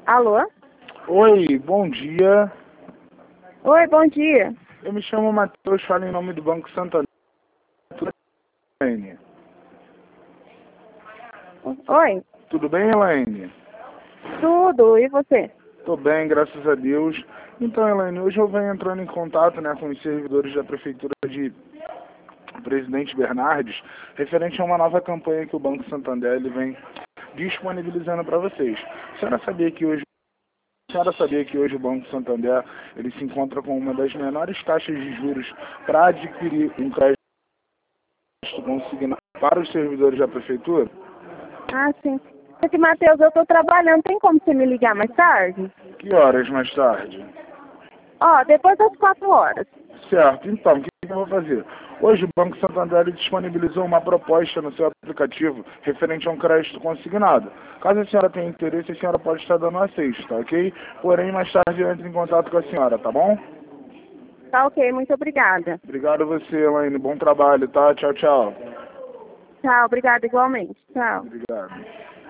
Alô? Oi, bom dia. Oi, bom dia. Eu me chamo Matheus, falo em nome do Banco Santander. Tudo bem, Elaine? Oi, Tudo bem, Elaine? tudo, e você? Tô bem, graças a Deus. Então, Elaine, hoje eu venho entrando em contato, com os servidores da Prefeitura de Presidente Bernardes, referente a uma nova campanha que o Banco Santander ele vem disponibilizando para vocês. A senhora sabia que hoje o Banco Santander ele se encontra com uma das menores taxas de juros para adquirir um crédito consignado para os servidores da Prefeitura? Ah, sim. Aqui, Matheus, eu tô trabalhando, tem como você me ligar mais tarde? Que horas mais tarde? Ó, depois das 4 horas. Certo, então, o que eu vou fazer? Hoje o Banco Santander ele disponibilizou uma proposta no seu aplicativo referente a um crédito consignado. Caso a senhora tenha interesse, a senhora pode estar dando aceite, tá ok? Porém, mais tarde eu entro em contato com a senhora, tá bom? Tá ok, muito obrigada. Obrigado a você, Elaine. Bom trabalho, tá? Tchau, tchau. Tchau, obrigada igualmente. Tchau. Obrigado.